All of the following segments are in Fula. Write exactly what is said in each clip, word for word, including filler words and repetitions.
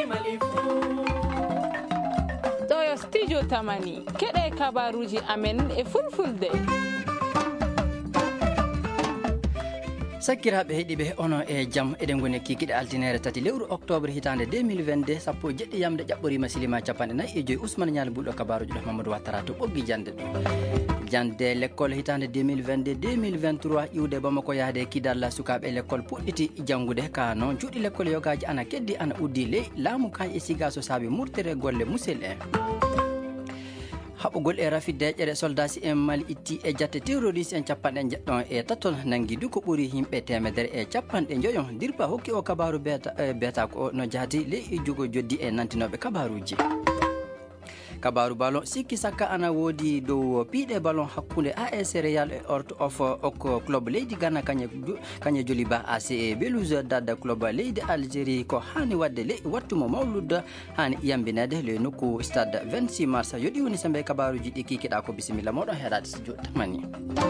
ɗo yo studio tamani keɗe kabaruji amen e fulfulde. sakkiraɓe heeɗiɓe ono e jaam eɗen goni kikiɗe altinere tati lewru octobre hitande deux mille vingt-deux sappo e jeɗɗi yamde ƴaɓɓorima silima capanɗe nayyi e joyi ousmane ñal bulɗo kabaruji ɗo mamadou wattara to ɓoggi jande ɗo jande l'école hitande deux mille vingt-deux deux mille vingt-trois iwde bamako yaade kidalla sukaɓe l'école puɗɗiti janggude ka noon cuuɗi l'école yogaji ana keddi ana uddi ley laamu kay e siga so saabi murtere golle musel en haɓugol e rafiddeƴere soldat si en mali itti e jatte terroriste en capanɗe jeɗɗon e tatton nangui du ko ɓuuri yimɓe temedere e capanɗe joyon dirpa hokki o kabaru beeta beeta ko no jaati ley jugo joddi e nantinoɓe kabaruji kabaru ballon sikki sakka ana woodi dow piiɗe ballon hakkude A S Real e Orto of ok club leydi Ghana kañe kañe joli ba A C E Belouizdad dadda club leydi Algérie ko hani wadde ley wattumo mawlud hani yambinede le nokku stade vingt-six mars yoɗi woni sembe kabaruji ɗi kikiɗa ko bisimilla moɗon heeɗade studio tamani.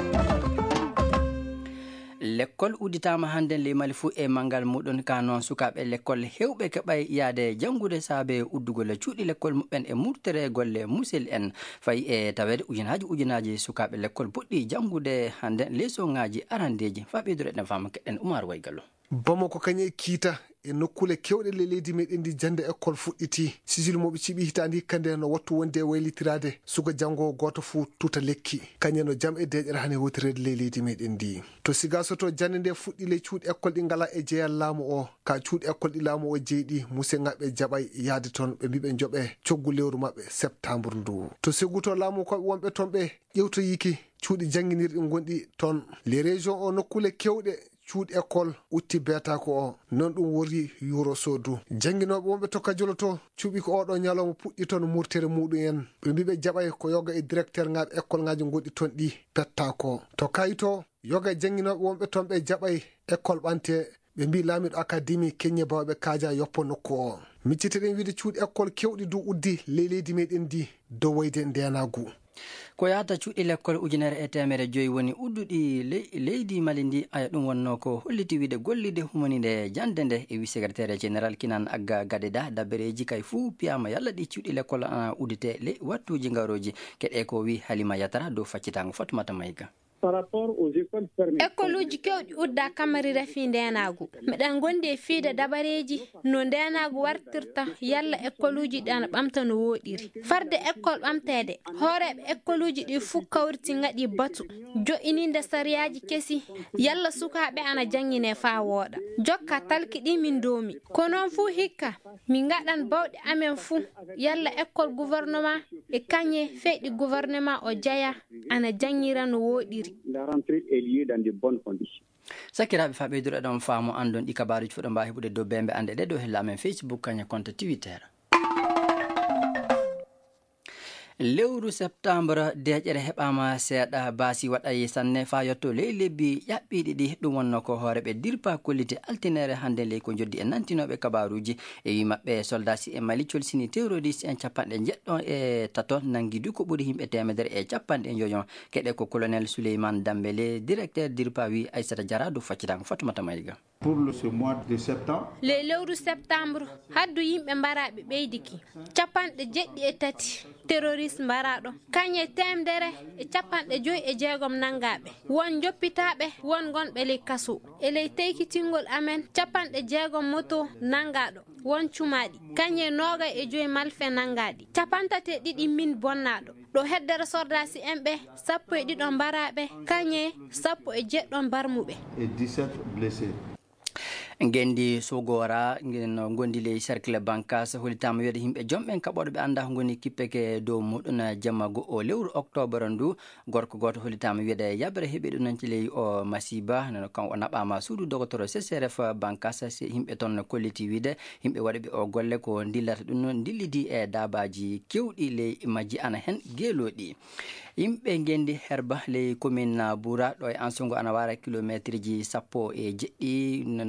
l'école udditama hande le mali fou e mangal muɗon ka noon sukaɓe l'école hewɓe keɓay yaade janggude saabe uddugol cuuɗi l'école muɓɓen e murtere golle musel en fayi e tawede ujunaji ujunaji sukaɓe l'école puɗɗi janggude hande leçon-ngaji arandeji faɓidore ɗen fama keɗen Oumar Waygallo. Bamako kañe kiita e nokkule kewɗe le leydi meɗen ndi jande école fuɗɗiti sisil moɓe ciɓi hitandi hikkande no wattu wonde e waylitirade suka janggo goto fou tuta lekki kañe no jaam e deƴere hane wotirede le leydi meɗen ndi to siga soto jande nde fuɗɗi le cuuɗi école ɗi ngala e jeeyal laamu o ka cuuɗi école ɗi laamu o jeeyɗi musidɗaɓe jaɓay yaade toon ɓe mbiɓe jooɓe coggu lewru mabɓe septembre ndu to seguto laamu koɓe wonɓe toon ɓe ƴewtoyiki cuuɗi jangguinirɗi gonɗi toon les régions o nokkule kewɗe cuuɗi école utti beetako o non ɗum wori yuro sodu jangguinoɓe wonɓe tokka jolo to cuuɓi ko oɗo ñalawma puɗɗi toon murtere muɗum en ɓe mbiɓe jaɓay ko yoga e directeur ngaɓe école ngaji goɗɗi toon ɗi pettako to kayito yoga e jangguinoɓe wonɓe toon ɓe jaɓay école ɓante ɓe mbi laamiɗo académie keñe bawɓe kaaja yoppo nokku o micciteɗen wiide cuuɗi école kewɗi du uddi ley leydi meɗen ndi dow wayde ndenagu ko yahata cuuɗi l'école ujunere e temere joyi woni udduɗi leydi mali ndi aya ɗum wonno ko holliti wiide gollide humonide jande nde e wi secrétaire général kinan agga gadeda dabbereji kay fuu piyama yalla ɗi cuuɗi l'école ana uddite ley wattuji ngaroji keɗe ko wi Halima Yatara dow faccitango Fatoumata Mayga. par rapport aux écoles fermées. École uji kewɗi udda kamari rafi ndenagu meɗen gondi e fiide dabareji no ndenagu wartirta yalla école uji ɗi ana ɓamta no woɗiri farde école ɓamtede hooreɓe école uji ɗi fuu kawriti gaɗi batu jo'ininde sariyaji kesi yalla sukaɓe ana jangine fa wooɗa jokka talkiɗi min domi ko noon fuu hikka min gaɗan bawɗe amen fuu yalla école gouvernement e kañe feyɗi gouvernement o jeeya ana jangira no woɗiri. La rentrée est liée dans de bonnes conditions. sakiraɓe faɓeydura ɗon faamo andon ɗi kabaruji fuɗo mbawi heɓude dow bembe ande ɗe ɗo hella amen Facebook kaña compte Twitter. lewru septembre deƴƴere heɓama seeɗa baasi waɗay sanne fa yetto ley lebbi ƴaɓɓiɗi ɗi ɗum wonno ko hooreɓe dirpa kollite altinere hande ley ko joddi e nantinoɓe kabaruji e wi mabɓe soldat si e mali colsini terroriste en capanɗe jeɗɗon e tato nangui du ko ɓuuri yimɓe temedere e capanɗe joyon keɗe ko colonel Souleymane Dambélé directeur dirpa wi Aissata Diarra do faccitango Fatoumata Mayga. Pour le ce mois de septembre le lewru septembre haddu yimɓe mbaraɓe ɓeydiki capanɗe jeɗɗi e tati terroriste mbaraɗo kañe temdere e capanɗe joyi e jeegom nangaɓe won joppitaɓe won gonɓe ley kaso e ley teykitingol amen capanɗe jeegom moto nangaɗo won cumaɗi kañe noga e joyi malfe nangaɗi capantate ɗiɗi min bonnaɗo ɗo heddere sordasi en ɓe sappo e ɗiɗon mbaraɓe kañe sappo e jeɗɗon barmuɓe et dix-sept blessés. gendi sogora no gondi ley cercle bancas holitama wiide yimɓe jomɓen kaɓoɗo ɓe anda ko goni kippeke dow muɗum jamma go o lewru octobre ndu gorko goto holitama wiide yabre heeɓi ɗum nanti ley o masiba nono kanko naɓama suudu docteur C C R F bancas yimɓe toon kolliti wiide yimɓe waɗiɓe o golle ko dillata ɗum noon dillidi e dabaji kewɗi ley majji ana hen geeloɗi yimɓe gendi herba ley commune Boura ɗo e Ansongo ana wara kilométre ji sappo e jeɗɗi no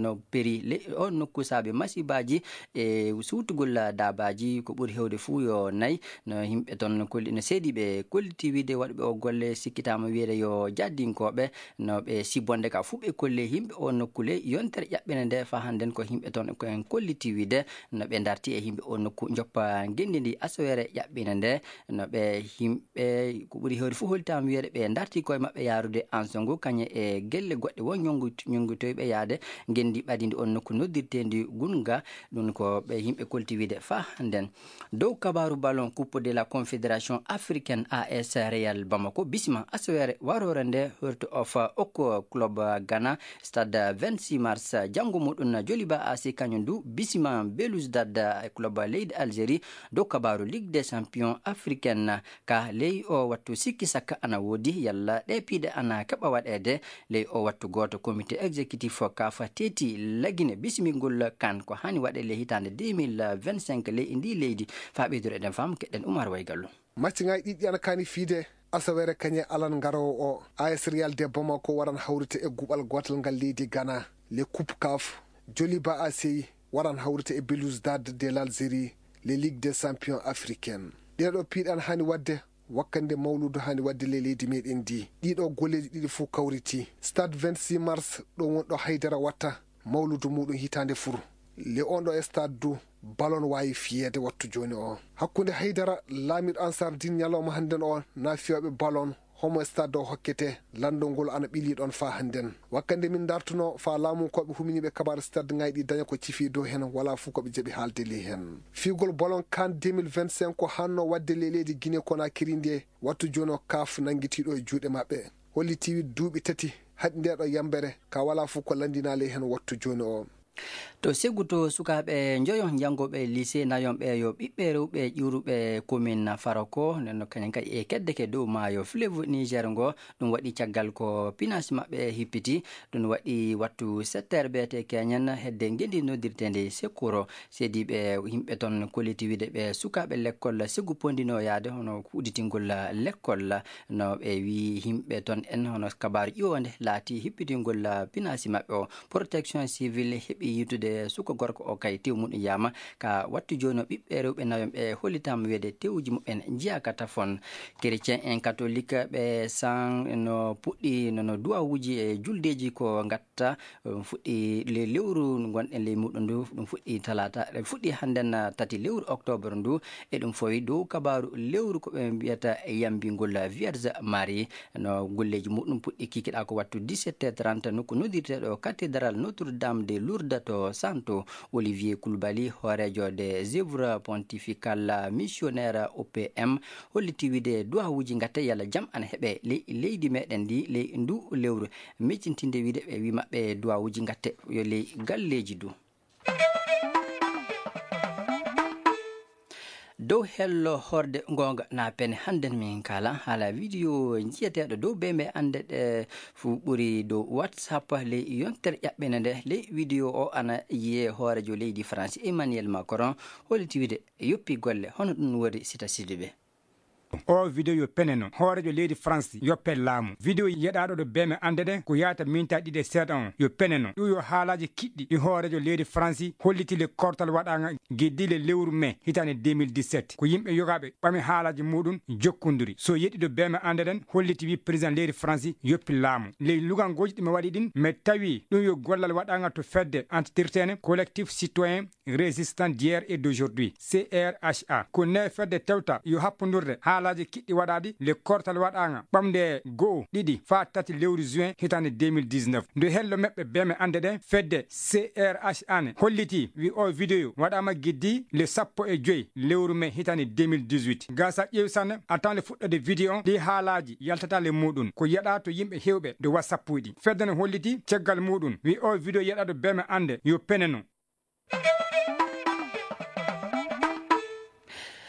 algérie le on nokku saabe masibaji e suutugol dabaji ko ɓuri hewde fuu yo nayi no yimɓe toon kolli no seediɓe kollitiwide waɗɓe o golle sikkitama wiide yo jaddinkoɓe no ɓe sibonde ka fuu ɓe kolle yimɓe o nokkule yontere ƴaɓɓene nde fa hannden ko yimɓe toon koen kollitiwide no ɓe darti e yimɓe o nokku joppa gendi ndi asawere ƴaɓɓine nde no ɓe yimɓe ko ɓuri hewde fuu holtama wiide ɓe darti koye mabɓe yarude ansongo kañe e gelle goɗɗe won ñongu ñongutoyɓe yaade gendi ɓadinde on nokku noddirtendi gunga ɗum ko ɓe yimɓe koltiwide fa nden dow kabaru ballon coupe de la confédération africaine A S Real Bamako bisima asawere warore nde heurte of okko club Ghana stade vingt-six mars janggo muɗum Joliba A C kañum du bisima Belouizdad club leydi Algérie dow kabaru Ligue des champions africaine ka ley o wattu sikki sakka ana woodi yalla ɗe piiɗe ana keɓa waɗede ley o wattu goto comité exécutif kafa teti lagine bisimingol kan ko hani waɗe le hitande deux mille vingt-cinq ley ndi leydi fa ɓeydore ɗen fam keɗen Oumar Waygallo matchŋaji ɗiɗi ana kani fiide asawere kañe alan garowo o A S Real de Bamako waran hawrite e guɓal gotal ngal leydi Ghana le coupe caf Joliba A C waran hawrite e Belouizdad de l'Algérie le Ligue des champions africaine ɗeɗo piiɗe ana hani wadde wakkande mawludu hani wadde le leydi meɗen ndi ɗiɗo golleji ɗiɗi fuu kawriti stade vingt-six mars ɗo wonɗo haydara watta mawludu muɗum hitande furu le on ɗo e stade du ballon wawi fiyede wattu joni o hakkude haydara laamiɗo Ansar Dine ñalawma hannden o na fiyoɓe ballon homo stade o hokkete landol ngol ana ɓili ɗon fa hannden wakkande min dartuno fa laamu koɓe huminiɓe kabaru stade ngayi ɗi daña ko cifi dow hen wala fuu koɓe jaaɓi haalde li hen figol ballon kan deux mille vingt-cinq ko hanno wadde le leydi Guinée Conakry nde wattu joni o kaf nanguitiɗo e juuɗe maɓɓe hollitiwi duuɓi tati haɗi ndeɗo yambere ka wala fuu ko landinale hen wattu joni o to seggu to sukaɓe joyo jangoɓe lycée nayonɓe yo ɓiɓɓe rewɓe ƴuruɓe commune Farako nden kañum kadi e keddeke dow maayo fleuve Niger ngo ɗum waɗi caggal ko pinance maɓɓe hippiti ɗum waɗi wattu sept heures biyete keñen hedde gendi noddirtede secours seediɓe yimɓe toon collectivité ɓe sukaɓe l'école seggu pondino yaade hono uditingol l'école no ɓe wi yimɓe toon en hono kabaru ƴiwonde laati hippitingol pinance maɓɓe o protection civile heeɓi yitude suka gorko o kay tew muɗum yama ka wattu joni o ɓiɓɓe rewɓe nayon ɓe hollitama wiide tewuji muɓɓen jiyaka tafon chrétien en catholique ɓe san no puɗɗi nono duwawuji e juldeji ko gatta fuɗɗi le lewru gonɗen ley muɗum ndu ɗum fuɗɗi talata fuɗɗi hannden tati lewru octobre ndu e ɗum fawi dow kabaru lewru koɓe mbiyata yambingol vierge marie no golleji muɗum puɗɗi kikiɗa ko wattu dix-sept heures trente nokku nodirteɗo cathédrale Notre Dame de Lourdes to Santo Olivier Koulibaly horejo des œuvres pontificales missionnaire O P M holliti wiide duwawuji gatte yalla jaam ana heeɓe ley leydi meɗen ndi ley ndu lewru miccintinde wiide ɓe wi maɓɓe duwawuji gatte yo ley galleji du dow hello horde gonga na pene hannden min kala haala vidéo jiyateɗo dow be mbe ande ɗe fu ɓuri dow whatsapp ley yontere ƴaɓɓene nde ley vidéo o ana yiye hoorejo leydi France Emmanuel Macron holliti wiide yoppi golle hono ɗum wori sita sidiɓe o vidéo yo peneno hoorejo leydi France yoppe laamu vidéo yeɗaɗo ɗo beme andede ko yata minta ɗiɗi seeɗa on yo peneno ɗum yo haalaji kiɗɗi ɗi hoorejo leydi France hollitile kortal waɗaga gueddile lewru mai hitande deux mille dix-sept ko yimɓe yogaɓe ɓami haalaji muɗum jokkondiri so yeɗɗiɗo beme andeden holliti wi président leydi France yoppi laamu ley lugangoji ɗimi waɗi ɗin mais tawi ɗum yo gollal waɗaga to fedde entretene collectif citoyen résistant d'hier et d'aujourd'hui C R H A ko ne fedde tewta yo happodurde haalaji kiɗɗi waɗaɗi le kortal waɗaga ɓamde go'o ɗiɗi fa tati lewru juin hitande deux mille dix-neuf nde hello meɓɓe beme ande ɗe fedde C R H A ne holliti wi o vidéo waɗama gueddi le sappo e joyyi lewru mai hitande deux mille dix-huit gasa ƴeewi sanne attande fuɗɗode vidéo on ɗi haalaji yaltata le muɗum ko yeɗa to yimɓe hewɓe de whatsapp uji fedde ne holliti caggal muɗum wi o vidéo yeɗaɗo beme ande yo peneno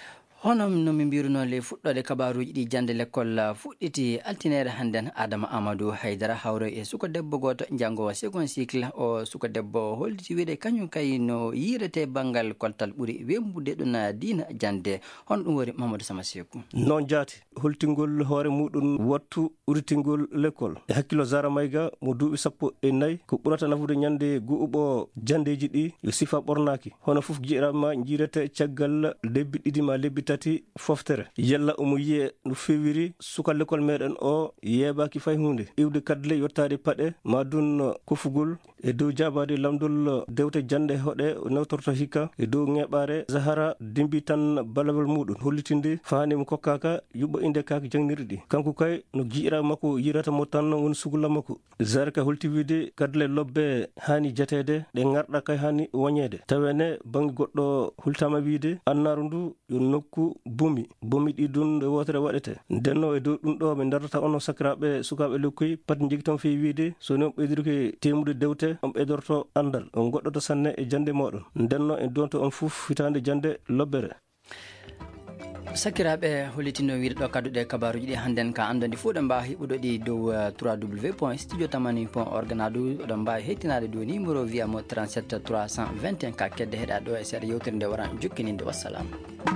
hono no min mbiruno le fuɗɗode kabaruji ɗi jande l'école fuɗɗiti altinere hannden adama amadou haydara hawre e suko debbo goto jangowo second cycle o suko debbo holliti wiide kañum kay no yirete banggal koltal ɓuuri wembude ɗum diina jande hon ɗum woni mamadou sama sekou noon jaati holtingol hoore muɗum wattu uritingol l'école e hakkilo zara mayga mo duuɓi sappo e nayyi ko ɓurata nafude ñande gu'uɓo jandeji ɗi yo sifa ɓornaki hono fof jiirama jiirete caggal lebbi ɗiɗi ma lebbi tati foftere yalla omo yiye no fewiri suka l'école meɗen o yeɓaki fay hunde iwde kadle yottade paɗe ma dun kofugol e dow jabade lamdol dewte jande hoɗe nawtorto hikka e dow ŋeɓare zahara dimbi tan balawol muɗum hollitinde fanimo kokkaka yuɓɓo inde kaka jangnirɗi ɗi kanko kay no jiira makko yirata mo tan woni sugula makko zahara ka holti wiide kadle lobbe hani jetede ɗe garɗa kay hani woñede tawene bangi goɗɗo hultama wiide annaru ndu yo nokku bomi bomi ɗi dun nde wotere waɗete ndenno e dow ɗum ɗo ɓe darata ono sakiraɓe sukaɓe lekkoy pat jogui ton fewi wiide soni on ɓeydirke temude dewte on ɓeydorto andal on goɗɗoto sanne e jande moɗon ndenno en donto on fof hitande jande lobbere sakiraɓe hollitino wiide ɗo kadduɗe kabaruji ɗi hannden ka andode fuu ɗo mbawa heɓuɗo ɗi dow w w point studio tamani point org na ɗum oɗon mbawi hettinade dow numéro wiyamo trente-sept trois cent vingt et un ka kedde heɗa ɗo e seeɗa yewtere nde waran jokkininde wassalam.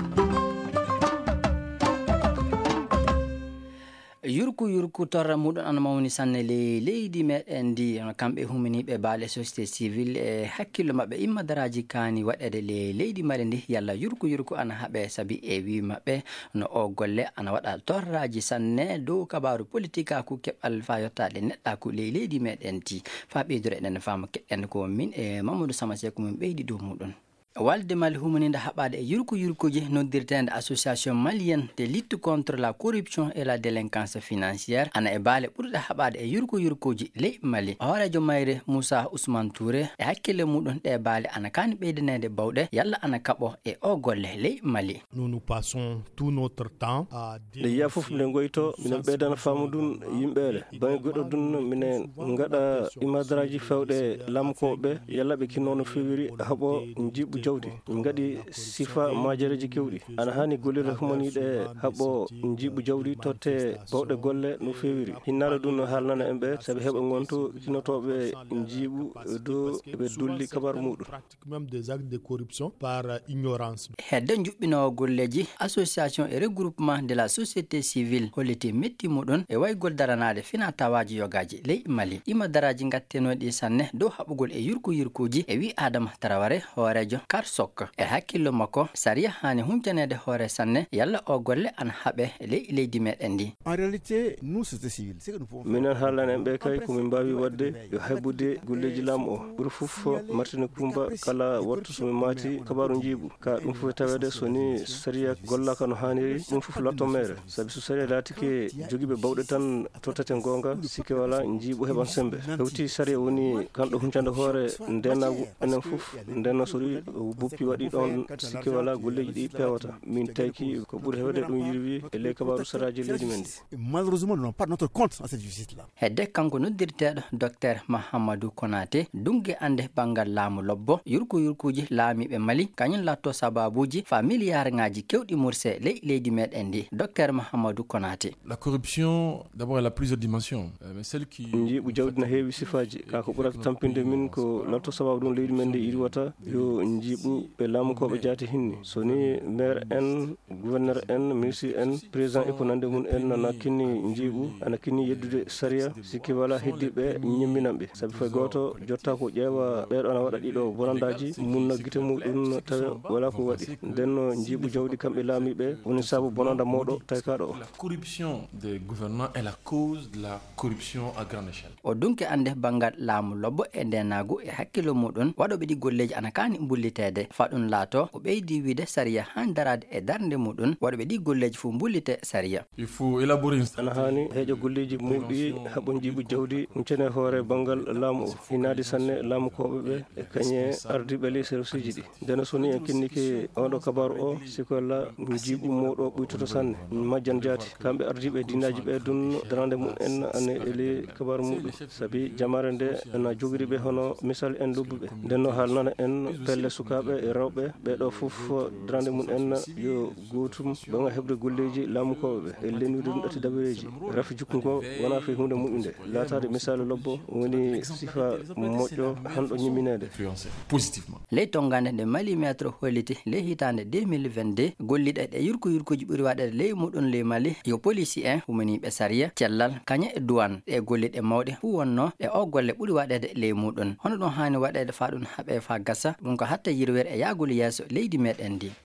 yurku yurku torra muɗum ana mawni sanne ley leydi meɗen ndi kamɓe huminiɓe baale société civile e hakkillo mabɓe immadaraji kani waɗede le leydi mali ndi yalla yurku yurku ana haaɓe saabi e wi mabɓe no o golle ana waɗa torraji sanne dow kabaru politique aku keɓal fa yettade neɗɗaku ley leydi meɗen ndi fa ɓeydoro eɗen fama keɗɗen ko min e mamadou samaseko min ɓeydi dow muɗum walde mali humaninde haɓade e yurku yurkuji noddirtede association malienne de lutte contre la corruption et la délinquance financière ana e baale ɓurɗe haɓade e yurku yurkuji ley mali hoorejo mayre moussa ousmane touré e hakkille muɗum ɗe baale ana kani ɓeydanede bawɗe yalla ana kaɓo e o golle ley mali nous nous passons tout notre temps à nde yiya foof minen goyto minen ɓeydana faamu ɗum yimɓeɓe bange goɗɗo ɗum minen gaɗa imadaraji fewɗe lamkoɓe yalla ɓe kinno no fewiri haaɓo jiɓɓu jawdi min gaɗi sifa majereji kewɗi ana hani gollirde humaniɗe haɓɓo jiɓɓu jawdi totte bawɗe golle no fewiri hinnaɗo ɗum no haalnana en ɓe saabi heeɓa gonto tinotoɓe jiiɓu dow ɓe dulli kabaru muɗum même des actes de corruption par ignorance hedde juɓɓinowo golleji association et regroupement de la société civile holliti metti muɗum e waygol daranade fina tawaji yogaji ley mali ima daraji gattenoɗi sanne dow haɓugol e yurku yurkuji e wi adama taraware hoorejo kar sok e hakkillo makko saria hani humtanede hoore sanne yalla o golle ana haaɓe ley leydi meɗen ndi en réalité nous société civile c'est que nous pouvons minen haalana en ɓe kay komin mbawi wadde yo heɓude golleji laamu o ɓuuri fof martine coumba kala wattu somi maati kabaru jiiɓu ka ɗum fof tawede soni saria gollaka no hanniri ɗum fof lotto mere saabi so saria laatike joguiɓe bawɗe tan tottate gonga sikke wala jiiɓu heɓan sembe hewti saria woni kanɗo huncande hoore ndenagu enen fof ndenno sori buppi waɗi ɗon sikke wala golleji ɗi pewata min tawki ko ɓuuri hewde ɗum yirwi e ley kabaru saraji leydi men ndi malheureusement nous n'avons pas notre compte dans cette justice là hedde kanko noddirteɗo docteur mahamadou konaté dungue ande banggal laamu lobbo yurku yurkuji laamiɓe mali kañum latto sababuji fa milliard ngaji kewɗi murse ley leydi meɗen ndi docteur mahamadou konaté la corruption d'abord elle a plusieurs dimensions mais celle qui jiiɓu jawdi no heewi sifaji ka ko ɓurata tampinde min ko latto sababu ɗum leydi men ndi iriwata yo jiiɓu ɓe laamukoɓe jaati hinni soni maire en gouverneur en ministre en président e ko nande mum en ana kinni jiiɓu ana kinni yeddude saria sikki wala heddiɓe ñimminanɓe saabi fay goto jotta ko ƴeewa ɓeɗo ana waɗa ɗiɗo bonandaji munna guite muɗum tawa wala ko waɗi ndenno jiiɓu jawdi kamɓe laamiɓe woni saabu bonanda moɗo tawi kaɗo o la corruption des gouvernants est la cause de la corruption à grande échelle o dunke ande banggal laamu lobbo e ndenagu e hakkilo muɗum waɗoɓe ɗi golleji ana kani bullitede faɗum laato o ɓeydi wiide saria han darade e darde muɗum waɗoɓe ɗi golleji fo bullite saria il faut élaborer ana hani heeƴo golleji muɗi haɓon jiiɓu jawdi huncene hoore banggal laamu o hinnaade sanne laamukoɓeɓe e kañe ardiɓe ley service uji ɗi ndeno soni en kinnike oɗo kabaru o siko walla jiiɓu muɗo ɓuytoto sanne majjan jaati kamɓe ardiɓe dinaji ɓe dun darande mum en ane ele kabaru muɗum saabi jamare nde ena jogoriɓe hono misal en lobbuɓe ndenno haalnana en pelle suka sukaɓe e rewɓe ɓeɗo fof darande mum en yo gotum ɓanga heɓde golleji laamukoɓe e lennude ɗum ɗatti dabareji rafi jukku ko wona fe hunde moƴƴude latade misal lobbo woni sifa moƴƴo hanɗo ñimminede positivement ley tongande nde Mali métro holliti ley hitande deux mille vingt-deux golliɗe ɗe yurko yurkoji ɓuuri waɗede ley muɗum ley Mali yo polici en humaniɓe sariya cellal kaña e douane ɗe golliɗe mawɗe fu wonno e o golle ɓuuri waɗede ley muɗum hono ɗum hani waɗede fa ɗum haaɓe fa gassa ɗum ko hatta yirwere e yagol yesso leydi meɗen ndi